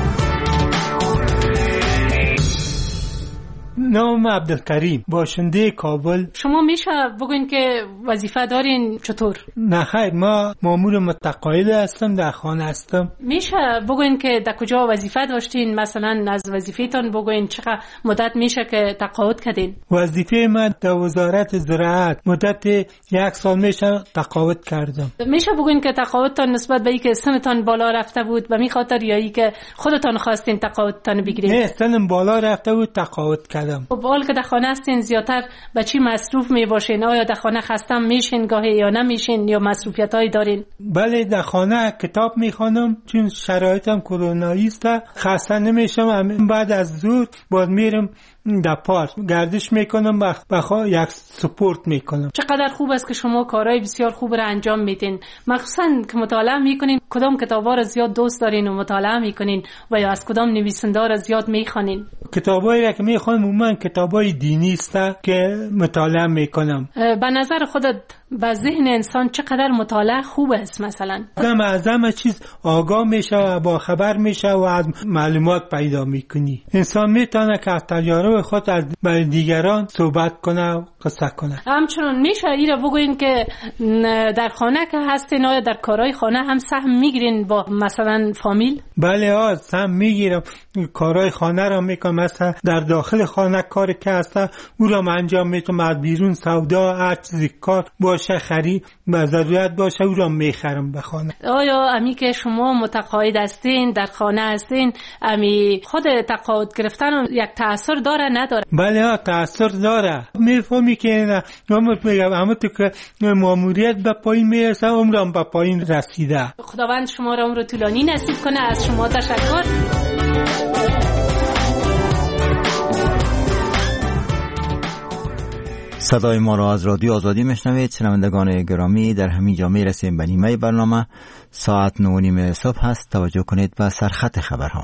نام عبدالکریم، باشنده کابل. شما میشه بگوین که وظیفه دارین چطور؟ نه خیر، ما مامور متقاعد هستم، در خانه هستم. میشه بگوین که در کجا وظیفه داشتین؟ مثلا از وظیفه‌تان بگوین چقدر مدت میشه که تقاعد کردین؟ وظیفه من در وزارت زراعت مدت 1 سال میشه تقاعد کردم. میشه بگوین که تقاعدتان نسبت به اینکه سنتان بالا رفته بود به می خاطر یا اینکه خودتان خواستین تقاعدتان بگیرید؟ نه، سنم بالا رفته بود تقاعد کردم. خب حال که در خانه هستین زیادتر به چی مصروف می باشین؟ آیا در خانه خستم میشین گاهی یا نمیشین یا مصروفیتایی دارین؟ بله، در خانه کتاب میخوانم چون شرایطم کرونایی است. خسته نمیشم. بعد از زود باید میرم در پارک گردش میکنم، بخواه یک سپورت میکنم. چقدر خوب است که شما کارهای بسیار خوب را انجام میدین، مخصوصا که مطالعه میکنین. کدام کتابا را زیاد دوست دارین و مطالعه میکنین و یا از کدام نویسنده را زیاد میخوانین؟ کتابایی را که میخوانم عموما کتابای دینی است که مطالعه میکنم. به نظر خودت و ذهن انسان چقدر مطالعه خوب است. مثلا از همه چیز آگاه میشه و با خبر میشه و از معلومات پیدا میکنی. انسان میتونه که از تجارب خود برای دیگران صحبت کنه و قصه کنه. همچنان میشه ایره بگوین که در خانه که هستین آیا در کارهای خانه هم سهم میگیرین با مثلا فامیل؟ بله سهم میگیرم، کارهای خانه را میکنم. مثلا در داخل خانه کاری که هست او را انجام میتونم، از بیرون سودا هر چیزی کار باشه خرید و ضرورت باشه او را میخرم به خانه. آیا امی که شما متقاعد هستین در خانه هستین امی خود تقاعد گرفتن یک تأثیر داره نداره؟ بله تأثیر داره. میفهمی که همه تو که ماموریت به پایین میرسه عمرم به پایین رسیده. خداوند شما را عمر طولانی نصیب کنه. از شما تشکر. صدای ما را از رادیو آزادی میشنوید. شنوندگان گرامی، در همین جا میرسیم به نیمه برنامه. ساعت 9:30 صبح هست. توجه کنید به سرخط خبرها.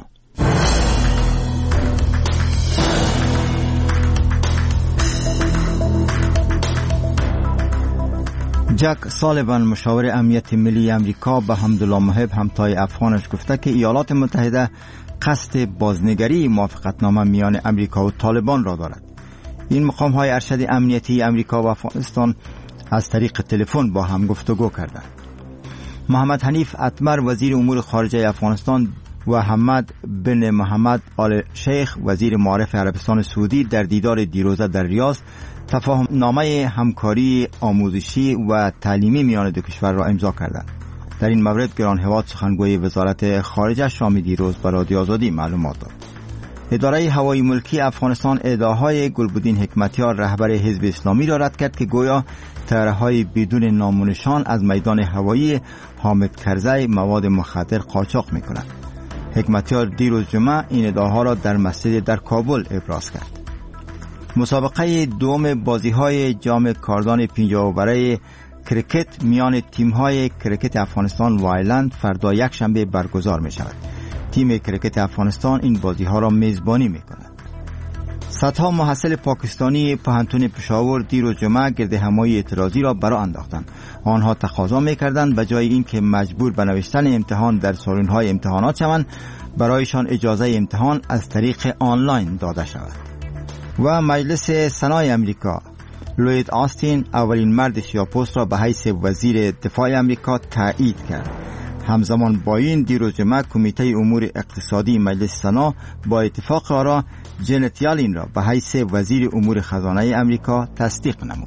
جک سالیوان مشاور امنیت ملی امریکا به حمدالله محب همتای افغانش گفته که ایالات متحده قصد بازنگری موافقتنامه میان امریکا و طالبان را دارد. این مقام های ارشد امنیتی امریکا و افغانستان از طریق تلفن با هم گفتگو کردند. محمد حنیف اتمر وزیر امور خارجه افغانستان و حمد بن محمد آل شیخ وزیر معارف عربستان سعودی در دیدار دیروزه در ریاض تفاهم نامه همکاری آموزشی و تعلیمی میان دو کشور را امضا کردند. در این مورد گران هواد سخنگوی وزارت خارجه شامی دیروز به رادیو آزادی معلومات داد. اداره هوایی ملکی افغانستان ادعاهای گلبدین حکمتیار رهبر حزب اسلامی را رد کرد که گویا طیاره‌های بدون نام و نشان از میدان هوایی حامد کرزی مواد مخدر قاچاق می‌کنند. حکمتیار دیروز جمعه این ادعاها را در مسجد در کابل ابراز کرد. مسابقه دوم بازی‌های جام کاردان 50 برای کرکت میان تیم‌های کرکت افغانستان و ایرلند فردا یک شنبه برگزار می‌شود. تیم کرکت افغانستان این بازی‌ها را میزبانی می‌کند. صدها محصل پاکستانی پوهنتون پشاور دیروز جمعه گردهمایی اعتراضی را برآ انداختند. آنها تقاضا می‌کردند به جای اینکه مجبور به نوشتن امتحان در سالن‌های امتحانات شوند، برایشان اجازه امتحان از طریق آنلاین داده شود. و مجلس سنای امریکا لوید آستین اولین مرد سیاه‌پوست را به حیث وزیر دفاع امریکا تایید کرد. همزمان با این دیروز جمعه کمیته امور اقتصادی مجلس سنا با اتفاق آرا جنت یالین را به حیث وزیر امور خزانه امریکا تصدیق نمود.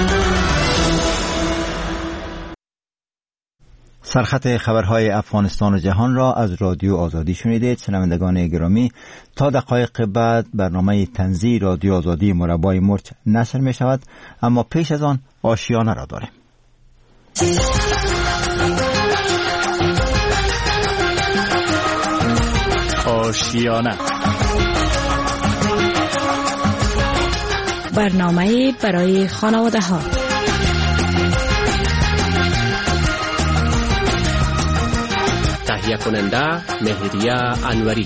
سرخط خبرهای افغانستان و جهان را از رادیو آزادی شنیدید. شنوندگان گرامی، تا دقایق بعد برنامه طنزی رادیو آزادی مربای مرچ نشر می شود، اما پیش از آن آشیانه را داریم. آشیانه، برنامه برای خانواده ها. تهیه کننده مهریه انوری.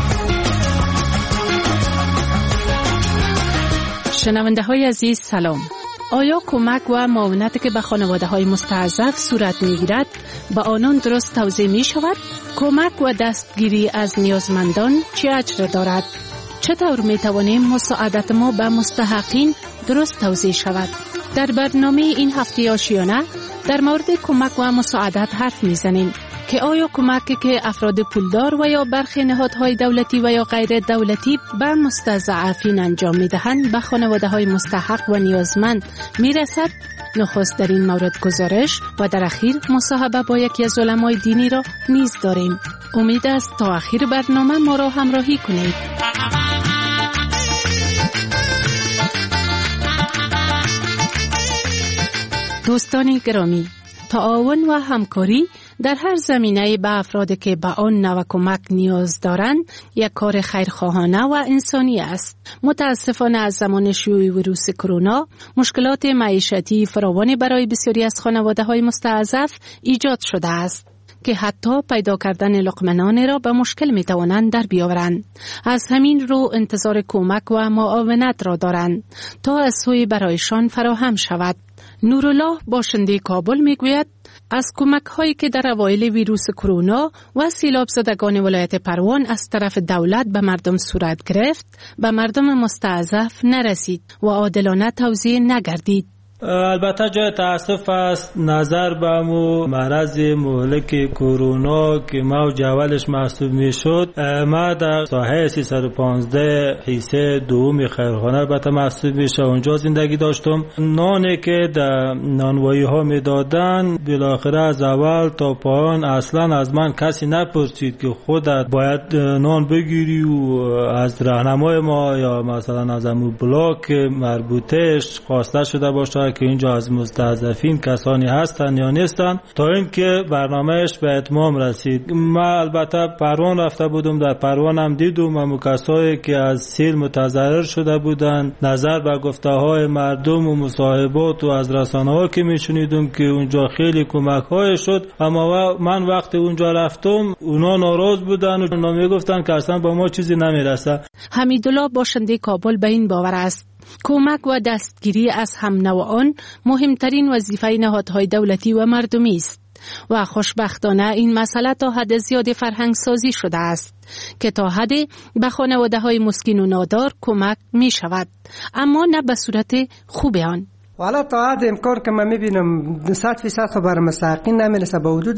شنونده های عزیز سلام. آیا کمک و معاونتی که به خانواده های مستضعف صورت می گیرد به آنان درست توزیع می شود؟ کمک و دستگیری از نیازمندان چه اجر دارد؟ چطور می توانیم مساعدت ما به مستحقین درست توزیع شود؟ در برنامه این هفته آشیانه در مورد کمک و مساعدت حرف می زنیم که آیا کمکی که افراد پولدار و یا برخی نهادهای دولتی و یا غیر دولتی به مستضعفین انجام می دهند به خانواده های مستحق و نیازمند می رسد؟ نخست در این مورد گزارش و در اخیر مصاحبه با یکی از علمای دینی را نیز داریم. امید است تا اخیر برنامه ما را همراهی کنید. دوستان گرامی، تعاون و همکاری در هر زمینه به افرادی که به آن نوع کمک نیاز دارند یک کار خیرخواهانه و انسانی است. متاسفانه از زمان شیوع ویروس کرونا مشکلات معیشتی فراوانی برای بسیاری از خانواده‌های مستضعف ایجاد شده است. که حتی پیدا کردن لقمه را به مشکل می توانند در بیاورند. از همین رو انتظار کمک و معاونت را دارند تا از سوی برایشان فراهم شود. نورالله باشنده کابل می گوید از کمک هایی که در اوایل ویروس کرونا و سیلاب زدگان ولایت پروان از طرف دولت به مردم صورت گرفت، به مردم مستضعف نرسید و عادلانه توزیع نگردید. البته جای تاسف است نظر به مرض مهلک کرونا که موج اولش محسوب میشد. ما در ساحه 315 حیصه دوم خیرخانه البته محسوب میشه، اونجا زندگی داشتم. نانی که در نانوایی ها میدادن بالاخره از اول تا پایان اصلا از من کسی نپرسید که خودت باید نان بگیری و از راهنمای ما یا مثلا از امو بلاک مربوطهش خواسته شده باشه که اینجا از مستضعفین کسانی هستن یا نیستن تا اینکه برنامهش به اتمام رسید. من البته پروان رفته بودم، در پروان هم دیدم همون کسایی که از سیل متضرر شده بودن. نظر به گفته های مردم و مصاحبات و از رسانه ها که میشنیدم که اونجا خیلی کمک های شد، اما من وقتی اونجا رفتم اونا ناراض بودن و اونا میگفتن که اصلا با ما چیزی نمیرسه. حمیدالله باشنده کابل به این باور است کمک و دستگیری از هم نوعان مهمترین وظیفه نهادهای دولتی و مردمی است و خوشبختانه این مسئله تا حد زیاد فرهنگ سازی شده است که تا حدی به خانواده های مسکین و نادار کمک می شود، اما نه به صورت خوب آن. حالا تا حد امکان که من میبینم 100% خبر مستحقین نمیرسه، به حدود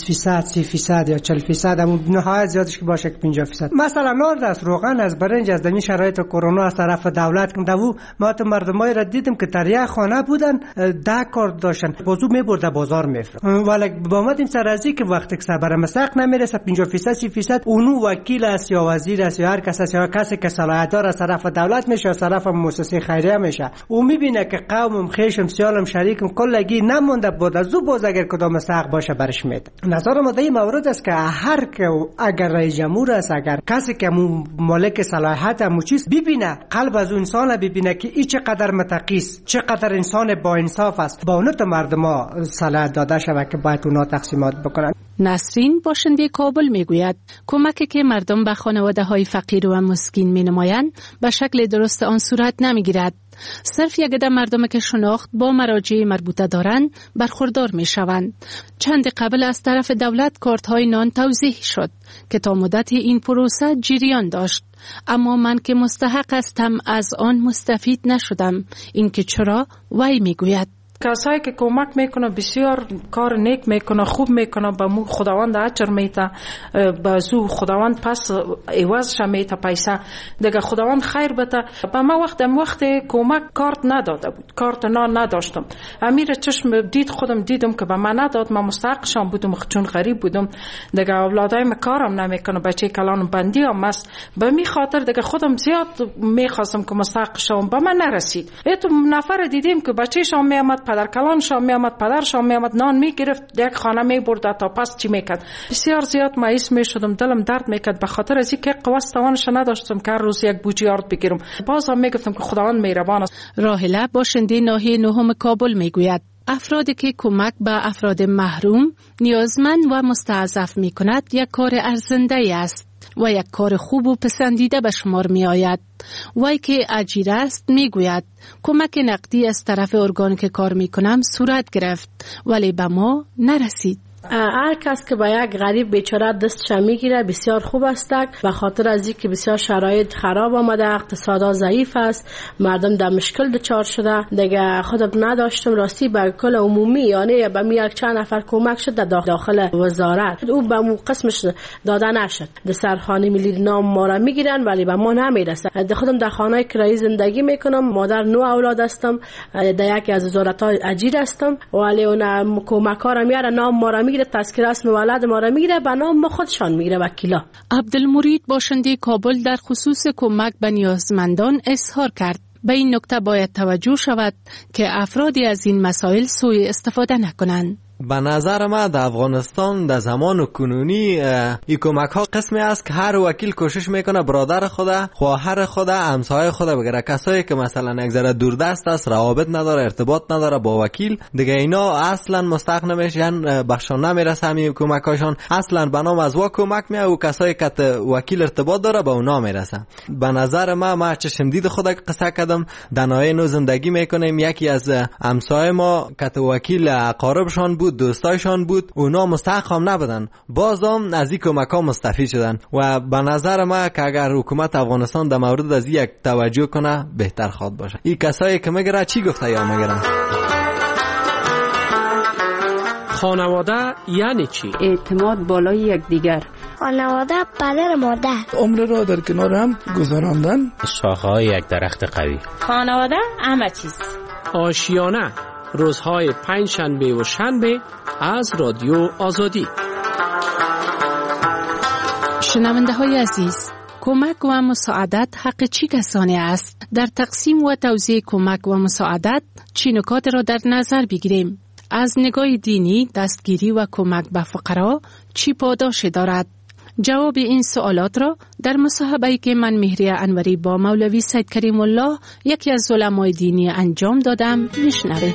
20%، 30% یا 40%، اما نهایت زیادش که باشه که 50%. مثلا نان از روغن از برنج از دمی شرایط کرونا از طرف دولت که دو ما تو مردمای را دیدم که در یک خانه بودن 10 کار داشتن، بازو میبرده بازار میفروخت. ولی با ما این سرازی که وقتی که خبر مستحق نمیرسه 50% 30% اونو وکیل است یا وزیر است یا هر کس است یا کسی که صلاحیت داره از طرف دولت میشه، از طرف مؤسسه خیریه میشه، او میبینه که قوم خیشم سیالم شریکم کلگی نمونده بود از او باز اگر کدام مستحق باشه برش میده. نظر ما در این مورد است که هر که اگر رئیس جمهور است، اگر کسی که مالک صلاحیت همو چیز ببینه قلب از اون انسان ببینه که این چقدر متقی است، چقدر انسان با انصاف است، با اونو مردما صلاحیت داده شود که باید اونا تقسیمات بکنن. نسرین باشنده کابل میگوید کمکی که مردم به خانواده های فقیر و مسکین می نمایند به شکل درست آن صورت نمیگیرد. صرف یک عده مردم که شناخت با مراجع مربوطه دارند برخوردار می شوند. چند قبل از طرف دولت کارت های نان توزیع شد که تا مدت این پروسه جریان داشت، اما من که مستحق هستم از آن مستفید نشدم. این که چرا؟ وی می گوید کسایی که کمک میکنه بسیار کار نیک میکنه، خوب میکنه، به مو خداوند اجر میده، به زو خداوند پس عوضش میده پیسه دیگه خداوند خیر بده. به ما وقت کمک کارت نداده بود، کارت نان نداشتم، امیر چشم دید خودم دیدم که به من نداد، من مستحقشان بودم چون غریب بودم دیگه اولادایم کارم نمیکنه، بچه کلان بندی هم است، به می خاطر دیگه خودم زیاد میخواستم که مستحقشان به من نرسید. ایتو نفر دیدیم که بچه‌شان میامد، پدر کلانشان میامد، پدرشان میامد نان میگرفت، یک خانه میبرد تا پس چی میکرد. بسیار زیاد مایوس میشدم، دلم درد میکرد به خاطر از اینکه قوت توانش نداشتم که هر روز یک بوجی آرد بگیرم. باز هم میگفتم که خداوند مهربان است. راهله باشنده ناحیه نهم کابل میگوید افرادی که کمک به افراد محروم، نیازمند و مستضعف میکند یک کار ارزنده است و یک کار خوب و پسندیده به شمار می آید. وی که اجیر است می گوید کمک نقدی از طرف ارگان که کار می کنم صورت گرفت ولی به ما نرسید. هر کس که با یک غریب بیچاره دستش میگیره بسیار خوب است، به خاطر از اینکه بسیار شرایط خراب آمده، اقتصاد ضعیف است، مردم در مشکل دچار شده دیگه. خودم نداشتم راستی به کل عمومی، یعنی به یک چند نفر کمک شد در داخل وزارت، او به مو قسمش داده نشد. در سرخانه ملی نام ما را میگیرن ولی به ما نمیرسه. خودم در خانه کرایی زندگی میکنم، مادر 9 اولاد هستم، در یکی از وزارت‌ها اجیر هستم ولی اون کمک‌ها را میاره، نام ما را میگیره، تذکره اسم ولد ما را میگیره، به نام ما خودشان میگیره وکیلا. عبدالمرید باشنده کابل در خصوص کمک به نیازمندان اظهار کرد به این نکته باید توجه شود که افرادی از این مسائل سوء استفاده نکنند. به نظر من در افغانستان در زمان کنونی این کمک ها قسمی است که هر وکیل کوشش میکنه برادر خود، خواهر خود، همسایه خود بگیره. کسایی که مثلا یک ذره دوردست است، روابط نداره، ارتباط نداره با وکیل، دیگه اینا اصلا مستحق نمیشن، بخشان نمیرسه همین کمک هاشون. اصلا به نام از وا کمک میاد و کسایی که وکیل ارتباط داره به اونا میرسه. به نظر من چشم دید خود قصه کردم، در ناحیه نو زندگی میکنیم. یکی از همسایه ما که وکیل اقاربشان بود، دوستایشان بود، اونا مستحق هم نبودن، بازم از این کمک ها مستفید شدن. و به نظر من که اگر حکومت افغانستان در مورد از یک توجه کنه بهتر خواد باشه. این کسایی که میگره چی گفته یا میگرن؟ خانواده یعنی چی؟ اعتماد بالای یکدیگر. خانواده پدر مادر. عمر را در کنار هم گذراندن. شاخه‌های یک درخت قوی. خانواده همه چیز. آشیانه روزهای پنجشنبه و شنبه از رادیو آزادی. شنونده های عزیز، کمک و مساعدت حق چی کسانی است؟ در تقسیم و توزیع کمک و مساعدت چی نکات را در نظر بگیریم؟ از نگاه دینی دستگیری و کمک به فقرا چی پاداش دارد؟ جواب این سوالات را در مصاحبه‌ای که من مهریه انوری با مولوی سید کریم الله یکی از علمای دینی انجام دادم میشنوید.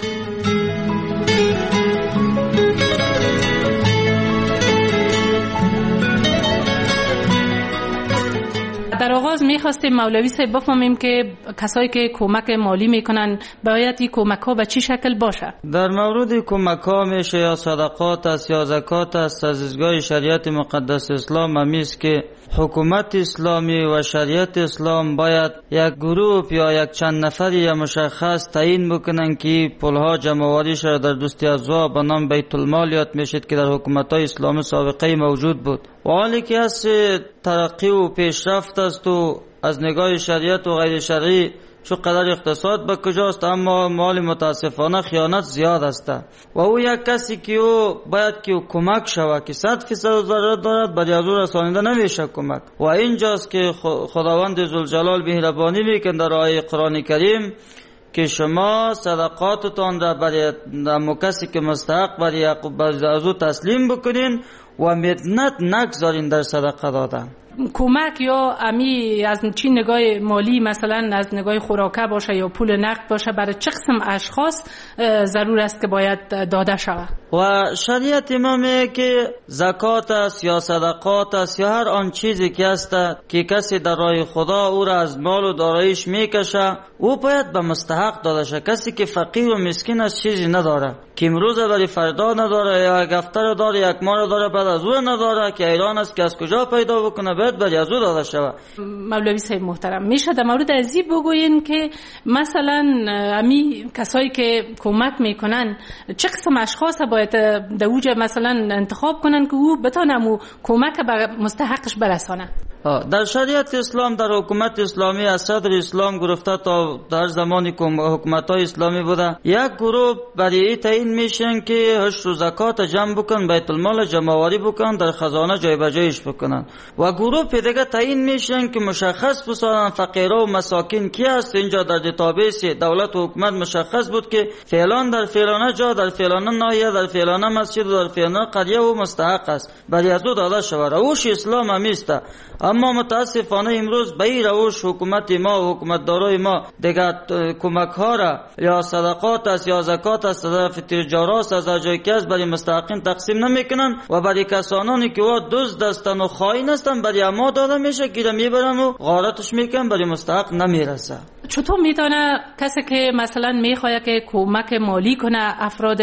در آغاز می‌خواستیم مولوی صاحب بفهمیم که کسایی که کمک مالی میکنن باید این کمک ها به چی شکل باشه. در مورد کمک ها میشه یا صدقات است یا زکات است، از دیدگاه شریعت مقدس اسلام همیست که حکومت اسلامی و شریعت اسلام باید یک گروه یا یک چند نفری یا مشخص تعیین بکنن که پولها جمع‌آوری شده در دوستی ازوا به نام بیت المال یاد میشد که در حکومت‌های اسلامی سابقه موجود بود. و حالی که از ترقی و پیشرفت است و از نگاه شریعت و غیر شرعی چو قدر اقتصاد به کجاست، اما مال متاسفانه خیانت زیاد است و او یک کسی که او باید که او کمک شود که 100% ضرورت دارد برای از او رسانیده نمیشه کمک. و اینجاست که خداوند ذوالجلال مهربانی میکنه در آیه قرآن کریم که شما صدقاتتان را برای کسی که مستحق برای از او تسلیم بکنین و مدنت نگذارین در صدقه دادن. کمک یا امی از چی نگاه مالی، مثلا از نگاه خوراکه باشه یا پول نقد باشه، برای چه قسم اشخاص ضرور است که باید داده شود؟ و شریعت ما میگه که زکات است یا صدقات است یا هر آن چیزی که است که کسی در راه خدا او را از مال و داراییش میکشه او باید به مستحق داده شه. کسی که فقیر و مسکین است چیزی نداره، که امروز برای فردا نداره یا یک هفته داره، یک ماه داره، بعد از او نداره، که ایران است که از کجا پیدا بکنه باید برای از او داده شود. مولوی صاحب محترم، میشه در مورد ازی بگوین که مثلا امی کسایی که کمک میکنن چه قسم اشخاص باید در اوج مثلا انتخاب کنن که او بتونه کمک به مستحقش برسانه؟ در شریعت اسلام، در حکومت اسلامی از صدر اسلام گرفته تا در زمانی که حکومت‌های اسلامی بوده، یک گروه برای تعیین میشن که حشر و زکات جمع بکن، بیت المال جمع‌آوری بکن، در خزانه جای به جایش بکنن. و گروه دیگه تعیین میشن که مشخص بسازن فقیرا و مساکین کی است. اینجا در دیتابیس دولت و حکومت مشخص بود که فلان در فلانه جا، در فلانه ناحیه، در فلانه مسجد، در فلانه قریه و مستحق است برای از او داده شود. روش اسلام همیست. اما متاسفانه امروز به این روش حکومت ما و حکومتدارای ما دیگه کمک ها را یا صدقات است یا زکات است از تجارت از جایی که از برای مستحقین تقسیم نمیکنن و برای کسانی که وا دزد هستن و خائن هستن برای ما داده میشه که میبرن و غارتش میکنن، برای مستحق نمیرسه. چطور میتونه کسی که مثلا میخواد که کمک مالی کنه افراد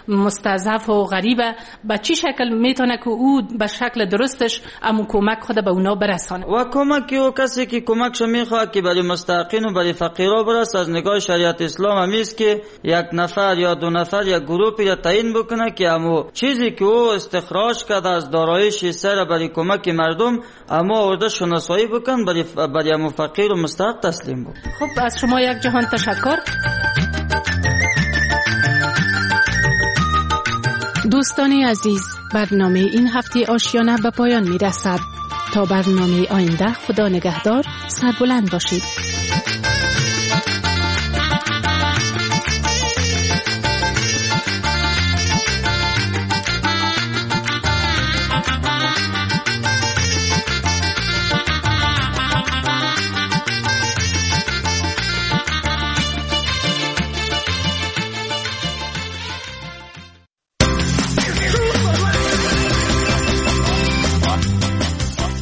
مستضعف و غریبه، به چی شکل میتونه که او به شکل درستش امو کمک خود به اونا برسانه؟ و کمک او کسی که کمکش میخواد که برای مستحقین و برای فقیرا برسه، از نگاه شریعت اسلام همیست که یک نفر یا دو نفر یا گروهی را تعیین بکنه که امو چیزی که او استخراج کرده از داراییش سر برای کمک مردم اما اورده شناسایی بکن برای امو فقیر و مستحق تسلیم بکن. خب از شما یک جهان تشکر. دوستان عزیز، برنامه این هفته آشیانه به پایان می رسد. تا برنامه آینده خدا نگهدار، سربلند باشید.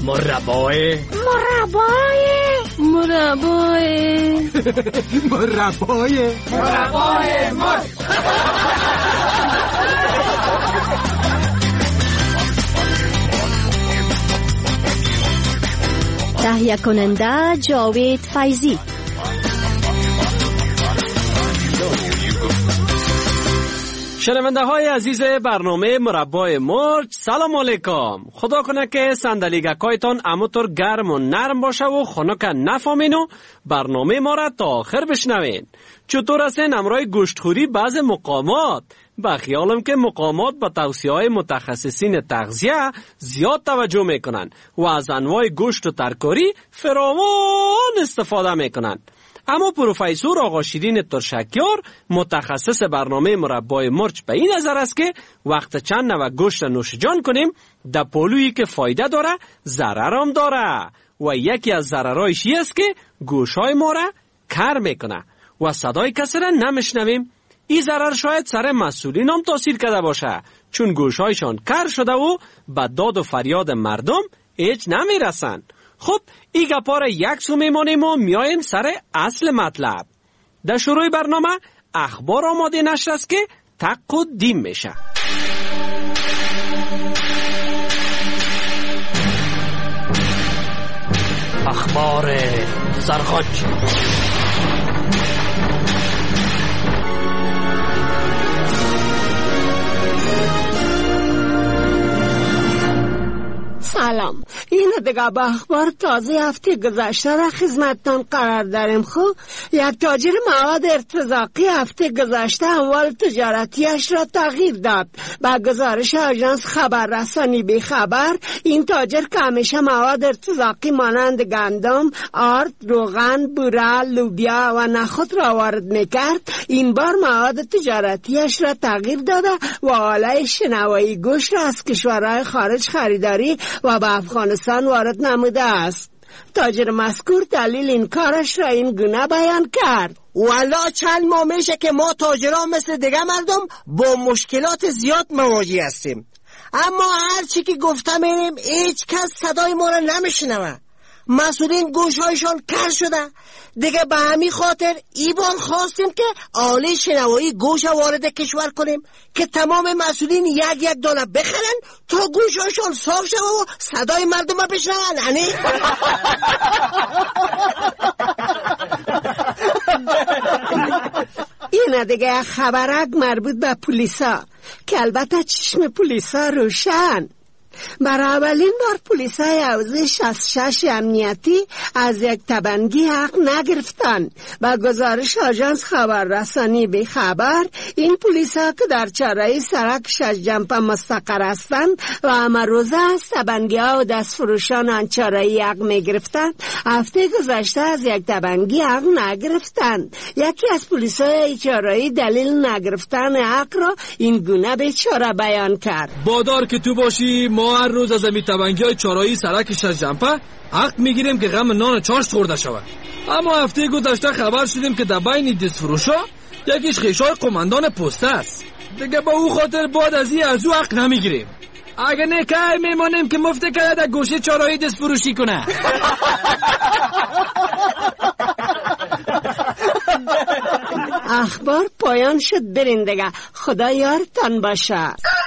مربای مرچ. تهیه کننده جاوید فیضی. شنونده های عزیز برنامه مربای مرچ، سلام علیکم. خدا کنه که صندلیگکایتان اموتر گرم و نرم باشه و خنک نفهمین و برنامه ما را تا آخر بشنوین. چطور هستین امرای گوشتخوری بعض مقامات؟ با خیالم که مقامات با توصیه های متخصصین تغذیه زیاد توجه میکنن و از انواع گوشت و ترکاری فراوان استفاده میکنن. اما پروفسور آقا شیرین ترشکیار متخصص برنامه مربای مرچ به این نظر است که وقت چند نوع گوشت نوش جان کنیم در پلویی که فایده داره ضرر هم داره و یکی از ضررایش است که گوشهای ما را کر میکنه و صدای کسی را نمیشنویم. این ضرر شاید سر مسئولین هم تاثیر کرده باشه چون گوشهایشان کر شده و به داد و فریاد مردم هیچ نمیرسن. خب این گپا را یک سو میمانیم و میاییم سر اصل مطلب. در شروع برنامه اخبار آماده نشر است که تق و دیم میشه. اخبار سرخوش. سلام، این دیگه به اخبار تازه هفته گذشته را خدمتتان قرار داریم. خب یک تاجر مواد ارتزاقی هفته گذشته اموال تجارتیش را تغییر داد. با گزارش آژانس خبررسانی بی خبر، این تاجر که همیشه مواد ارتزاقی مانند گندم، آرد، روغن، بوره، لوبیا و نخود را وارد میکرد، این بار مواد تجارتیش را تغییر داده و آله شنوایی گوشت را از کشورهای خارج خریداری و به افغانستان وارد نموده است. تاجر مذکور دلیل این کارش را این گونه بیان کرد: والا چند ماه میشه که ما تاجران مثل دیگه مردم با مشکلات زیاد مواجه هستیم، اما هر چی که گفتم اینیم هیچ کس صدای ما را نمیشنوه. مسئولین گوشهایشان کر شده. دیگه به همین خاطر ایبان خواستیم که آله شنوایی گوش وارد کشور کنیم که تمام مسئولین یک دانه بخرن تا گوشهایشان صاف شده و صدای مردم را بشنون. این دیگه خبرک مربوط به پلیسا که البته چشم پلیسا روشن. برای اولین بار پلیسای حوزه 66 امنیتی از یک تبنگی حق نگرفتن. با گزارش آژانس خبررسانی بی خبر، این پلیسا که در چهارراه سرک ششجنپه مستقر هستند و همه روزه از تبنگی ها و دستفروشان آن چهارراهی حق میگرفتند، هفته گذشته از یک تبنگی حق نگرفتند. یکی از پلیسای چهارراهی دلیل نگرفتن حق را این گونه بیچاره بیان کرد: بادار که تو باشی ما هر روز از امی تبنگی های چهارراهی سرک ششجنپه حق میگیریم که غم نان چاشت خورده شود. اما هفته گذشته خبر شدیم که در بین دستفروشا یکیش خیشای قماندان پسته است. دیگه با او خاطر بعد از این از او حق نمیگیریم. اگه نکه میمانیم که مفته کرده در گوشه چهارراهی دستفروشی کنه. اخبار پایان شد. برین دیگه، خدا یارتان باشه.